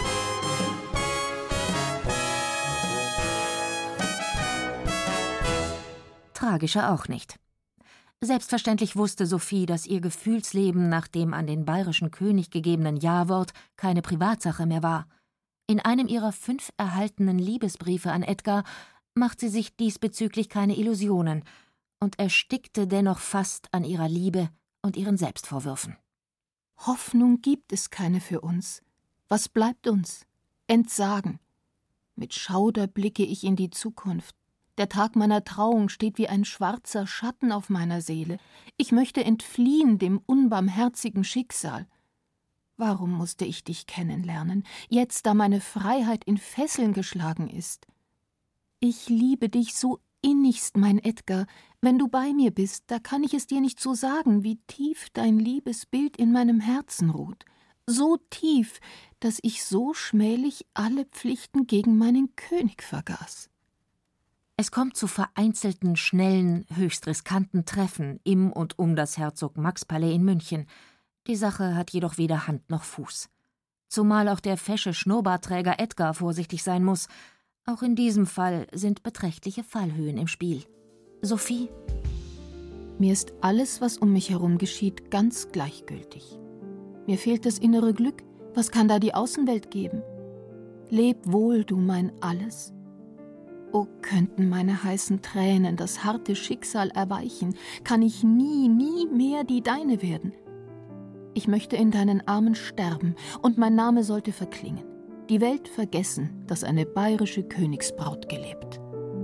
Tragischer auch nicht. Selbstverständlich wusste Sophie, dass ihr Gefühlsleben nach dem an den bayerischen König gegebenen Ja-Wort keine Privatsache mehr war. In einem ihrer 5 erhaltenen Liebesbriefe an Edgar macht sie sich diesbezüglich keine Illusionen und erstickte dennoch fast an ihrer Liebe und ihren Selbstvorwürfen. Hoffnung gibt es keine für uns. Was bleibt uns? Entsagen. Mit Schauder blicke ich in die Zukunft. Der Tag meiner Trauung steht wie ein schwarzer Schatten auf meiner Seele. Ich möchte entfliehen dem unbarmherzigen Schicksal. Warum musste ich dich kennenlernen, jetzt da meine Freiheit in Fesseln geschlagen ist? Ich liebe dich so innigst, mein Edgar. Wenn du bei mir bist, da kann ich es dir nicht so sagen, wie tief dein Liebesbild in meinem Herzen ruht. So tief, dass ich so schmählich alle Pflichten gegen meinen König vergaß. Es kommt zu vereinzelten, schnellen, höchst riskanten Treffen im und um das Herzog-Max-Palais in München. Die Sache hat jedoch weder Hand noch Fuß. Zumal auch der fesche Schnurrbartträger Edgar vorsichtig sein muss. Auch in diesem Fall sind beträchtliche Fallhöhen im Spiel. Sophie? Mir ist alles, was um mich herum geschieht, ganz gleichgültig. Mir fehlt das innere Glück. Was kann da die Außenwelt geben? Leb wohl, du mein Alles. Oh, könnten meine heißen Tränen das harte Schicksal erweichen, kann ich nie, nie mehr die deine werden. Ich möchte in deinen Armen sterben, und mein Name sollte verklingen. Die Welt vergessen, dass eine bayerische Königsbraut gelebt.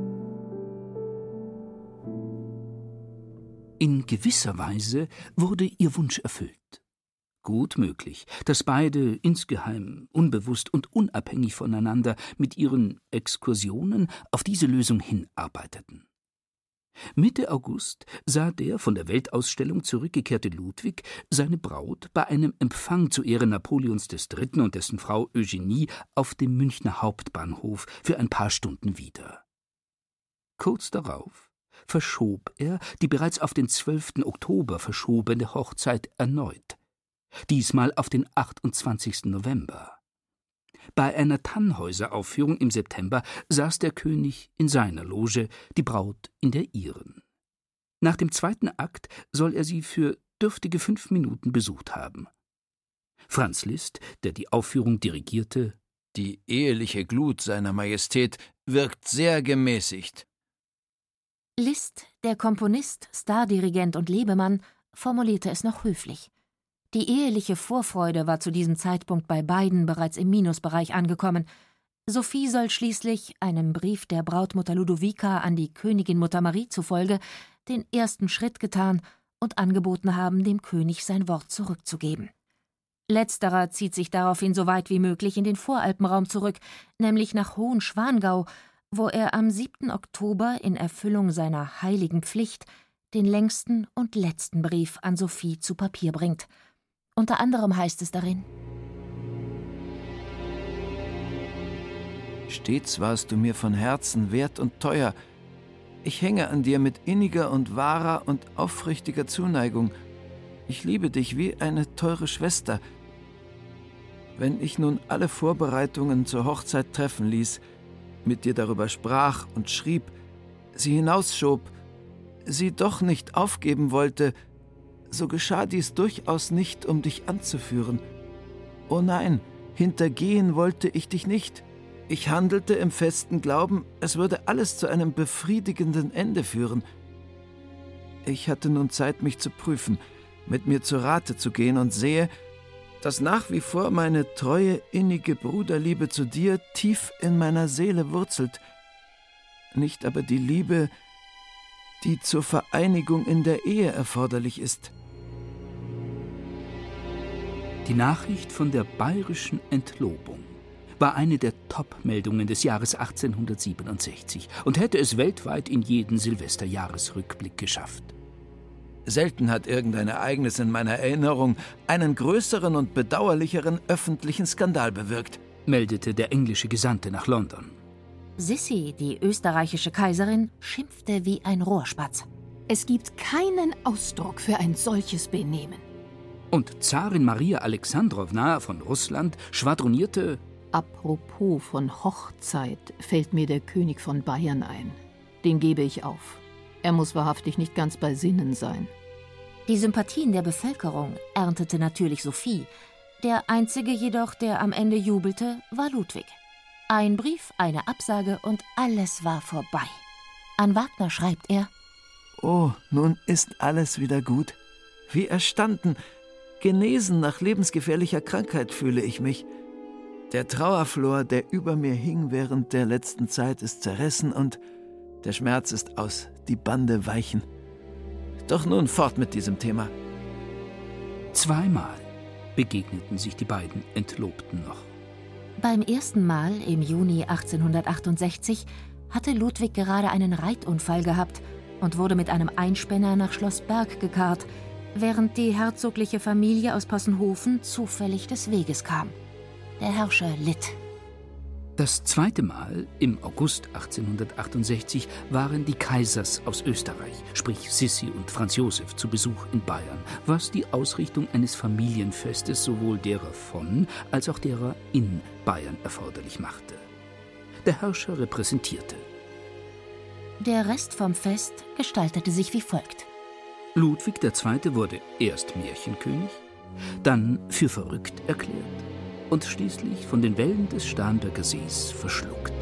In gewisser Weise wurde ihr Wunsch erfüllt. Gut möglich, dass beide insgeheim, unbewusst und unabhängig voneinander mit ihren Exkursionen auf diese Lösung hinarbeiteten. Mitte August sah der von der Weltausstellung zurückgekehrte Ludwig seine Braut bei einem Empfang zu Ehren Napoleons III. Und dessen Frau Eugenie auf dem Münchner Hauptbahnhof für ein paar Stunden wieder. Kurz darauf verschob er die bereits auf den 12. Oktober verschobene Hochzeit erneut. Diesmal auf den 28. November. Bei einer Tannhäuser-Aufführung im September saß der König in seiner Loge, die Braut in der ihren. Nach dem 2. Akt soll er sie für dürftige 5 Minuten besucht haben. Franz Liszt, der die Aufführung dirigierte: »Die eheliche Glut seiner Majestät wirkt sehr gemäßigt.« Liszt, der Komponist, Stardirigent und Lebemann, formulierte es noch höflich. Die eheliche Vorfreude war zu diesem Zeitpunkt bei beiden bereits im Minusbereich angekommen. Sophie soll schließlich, einem Brief der Brautmutter Ludovica an die Königin Mutter Marie zufolge, den ersten Schritt getan und angeboten haben, dem König sein Wort zurückzugeben. Letzterer zieht sich daraufhin so weit wie möglich in den Voralpenraum zurück, nämlich nach Hohenschwangau, wo er am 7. Oktober in Erfüllung seiner heiligen Pflicht den längsten und letzten Brief an Sophie zu Papier bringt. Unter anderem heißt es darin: Stets warst du mir von Herzen wert und teuer. Ich hänge an dir mit inniger und wahrer und aufrichtiger Zuneigung. Ich liebe dich wie eine teure Schwester. Wenn ich nun alle Vorbereitungen zur Hochzeit treffen ließ, mit dir darüber sprach und schrieb, sie hinausschob, sie doch nicht aufgeben wollte, so geschah dies durchaus nicht, um dich anzuführen. Oh nein, hintergehen wollte ich dich nicht. Ich handelte im festen Glauben, es würde alles zu einem befriedigenden Ende führen. Ich hatte nun Zeit, mich zu prüfen, mit mir zu Rate zu gehen und sehe, dass nach wie vor meine treue, innige Bruderliebe zu dir tief in meiner Seele wurzelt, nicht aber die Liebe, die zur Vereinigung in der Ehe erforderlich ist. Die Nachricht von der bayerischen Entlobung war eine der Top-Meldungen des Jahres 1867 und hätte es weltweit in jeden Silvesterjahresrückblick geschafft. Selten hat irgendein Ereignis in meiner Erinnerung einen größeren und bedauerlicheren öffentlichen Skandal bewirkt, meldete der englische Gesandte nach London. Sissi, die österreichische Kaiserin, schimpfte wie ein Rohrspatz. Es gibt keinen Ausdruck für ein solches Benehmen. Und Zarin Maria Alexandrowna von Russland schwadronierte: Apropos von Hochzeit fällt mir der König von Bayern ein. Den gebe ich auf. Er muss wahrhaftig nicht ganz bei Sinnen sein. Die Sympathien der Bevölkerung erntete natürlich Sophie. Der einzige jedoch, der am Ende jubelte, war Ludwig. Ein Brief, eine Absage und alles war vorbei. An Wagner schreibt er: Oh, nun ist alles wieder gut. Wie erstanden, genesen nach lebensgefährlicher Krankheit fühle ich mich. Der Trauerflor, der über mir hing während der letzten Zeit, ist zerrissen und der Schmerz ist aus, die Bande weichen. Doch nun fort mit diesem Thema. Zweimal begegneten sich die beiden Entlobten noch. Beim ersten Mal im Juni 1868 hatte Ludwig gerade einen Reitunfall gehabt und wurde mit einem Einspänner nach Schloss Berg gekarrt, während die herzogliche Familie aus Possenhofen zufällig des Weges kam. Der Herrscher litt. Das zweite Mal, im August 1868, waren die Kaisers aus Österreich, sprich Sissi und Franz Josef, zu Besuch in Bayern, was die Ausrichtung eines Familienfestes sowohl derer von als auch derer in Bayern erforderlich machte. Der Herrscher repräsentierte. Der Rest vom Fest gestaltete sich wie folgt. Ludwig II. Wurde erst Märchenkönig, dann für verrückt erklärt und schließlich von den Wellen des Starnberger Sees verschluckt.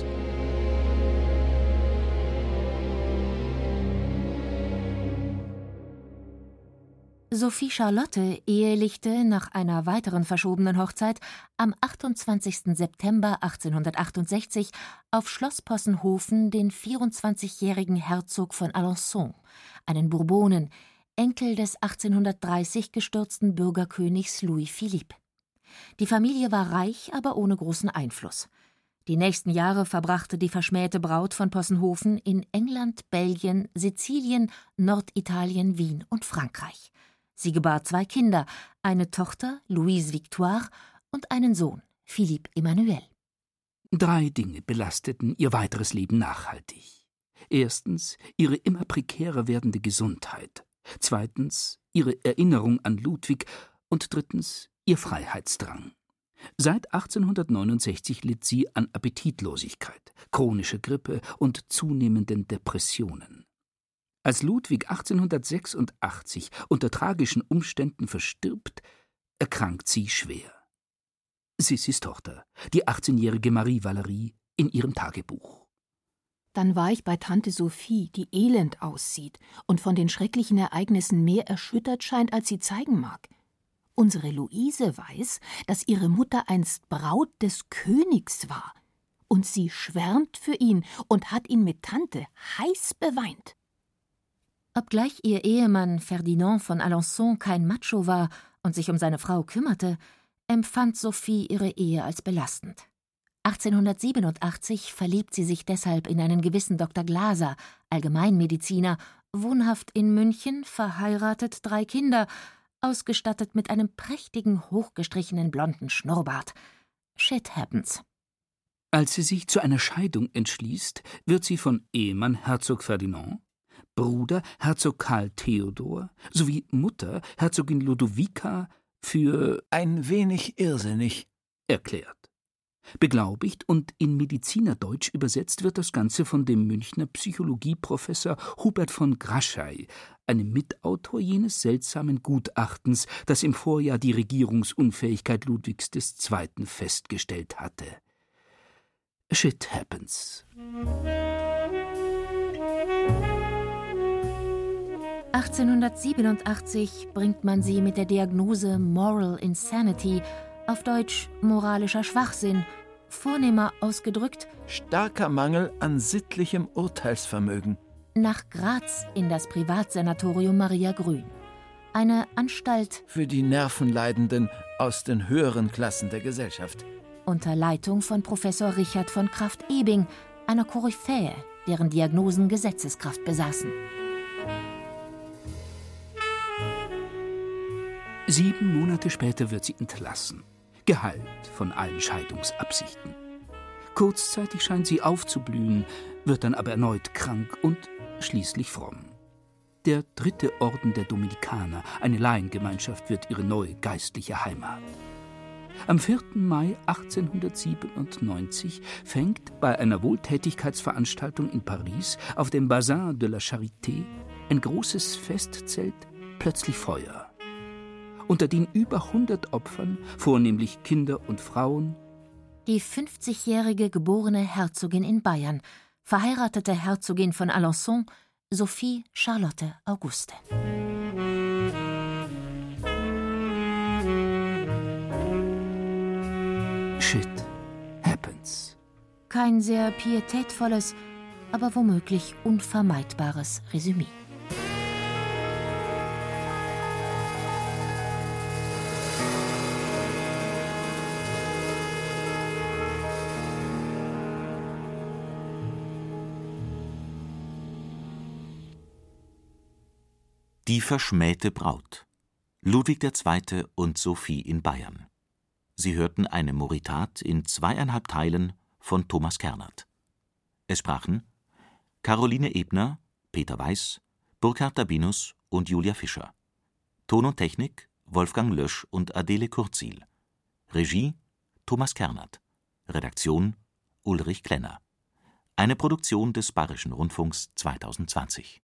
Sophie Charlotte ehelichte nach einer weiteren verschobenen Hochzeit am 28. September 1868 auf Schloss Possenhofen den 24-jährigen Herzog von Alençon, einen Bourbonen, Enkel des 1830 gestürzten Bürgerkönigs Louis Philippe. Die Familie war reich, aber ohne großen Einfluss. Die nächsten Jahre verbrachte die verschmähte Braut von Possenhofen in England, Belgien, Sizilien, Norditalien, Wien und Frankreich. Sie gebar 2 Kinder, eine Tochter, Louise Victoire, und einen Sohn, Philippe Emmanuel. 3 Dinge belasteten ihr weiteres Leben nachhaltig. Erstens ihre immer prekärer werdende Gesundheit. Zweitens ihre Erinnerung an Ludwig und drittens ihr Freiheitsdrang. Seit 1869 litt sie an Appetitlosigkeit, chronischer Grippe und zunehmenden Depressionen. Als Ludwig 1886 unter tragischen Umständen verstirbt, erkrankt sie schwer. Sissis Tochter, die 18-jährige Marie Valerie, in ihrem Tagebuch. Dann war ich bei Tante Sophie, die elend aussieht und von den schrecklichen Ereignissen mehr erschüttert scheint, als sie zeigen mag. Unsere Luise weiß, dass ihre Mutter einst Braut des Königs war. und sie schwärmt für ihn und hat ihn mit Tante heiß beweint. Obgleich ihr Ehemann Ferdinand von Alençon kein Macho war und sich um seine Frau kümmerte, empfand Sophie ihre Ehe als belastend. 1887 verliebt sie sich deshalb in einen gewissen Dr. Glaser, Allgemeinmediziner, wohnhaft in München, verheiratet, 3 Kinder, ausgestattet mit einem prächtigen, hochgestrichenen blonden Schnurrbart. Shit happens. Als sie sich zu einer Scheidung entschließt, wird sie von Ehemann Herzog Ferdinand, Bruder Herzog Karl Theodor sowie Mutter Herzogin Lodovica für ein wenig irrsinnig erklärt. Beglaubigt und in Medizinerdeutsch übersetzt wird das Ganze von dem Münchner Psychologieprofessor Hubert von Graschey, einem Mitautor jenes seltsamen Gutachtens, das im Vorjahr die Regierungsunfähigkeit Ludwigs II. Festgestellt hatte. Shit happens. 1887 bringt man sie mit der Diagnose Moral Insanity, auf Deutsch moralischer Schwachsinn, vornehmer ausgedrückt starker Mangel an sittlichem Urteilsvermögen, nach Graz in das Privatsanatorium Maria Grün, eine Anstalt für die Nervenleidenden aus den höheren Klassen der Gesellschaft, unter Leitung von Professor Richard von Krafft-Ebing, einer Koryphäe, deren Diagnosen Gesetzeskraft besaßen. 7 Monate später wird sie entlassen, geheilt von allen Scheidungsabsichten. Kurzzeitig scheint sie aufzublühen, wird dann aber erneut krank und schließlich fromm. Der 3. Orden der Dominikaner, eine Laiengemeinschaft, wird ihre neue geistliche Heimat. Am 4. Mai 1897 fängt bei einer Wohltätigkeitsveranstaltung in Paris auf dem Bassin de la Charité ein großes Festzelt plötzlich Feuer. Unter den über 100 Opfern, vornehmlich Kinder und Frauen, die 50-jährige geborene Herzogin in Bayern, verheiratete Herzogin von Alençon, Sophie Charlotte Auguste. Shit happens. Kein sehr pietätvolles, aber womöglich unvermeidbares Resümee. Die verschmähte Braut. Ludwig II. Und Sophie in Bayern. Sie hörten eine Moritat in 2,5 Teilen von Thomas Kernert. Es sprachen Caroline Ebner, Peter Weiß, Burkhard Dabinus und Julia Fischer. Ton und Technik Wolfgang Lösch und Adele Kurzil. Regie Thomas Kernert. Redaktion Ulrich Klenner. Eine Produktion des Bayerischen Rundfunks 2020.